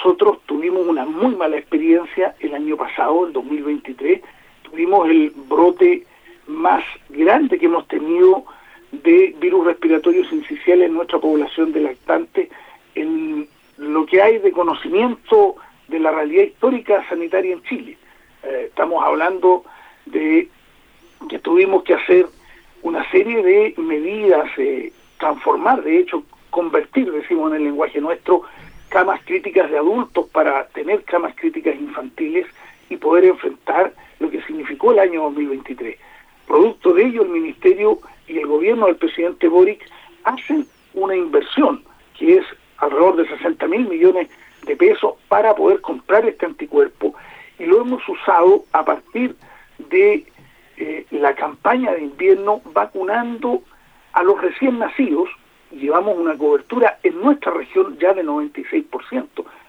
nosotros tuvimos una muy mala experiencia el año pasado, el 2023, tuvimos el brote más grande que hemos tenido de virus respiratorios sinciciales en nuestra población de lactantes, en lo que hay de conocimiento de la realidad histórica sanitaria en Chile. Estamos hablando de que tuvimos que hacer una serie de medidas, transformar, de hecho, convertir, decimos en el lenguaje nuestro, camas críticas de adultos para tener camas críticas infantiles y poder enfrentar lo que significó el año 2023. Producto de ello, el Ministerio y el gobierno del presidente Boric hacen una inversión que es alrededor de 60.000 millones de pesos para poder comprar este anticuerpo, y lo hemos usado a partir de la campaña de invierno vacunando a los recién nacidos. Llevamos una cobertura en nuestra región ya de 96%.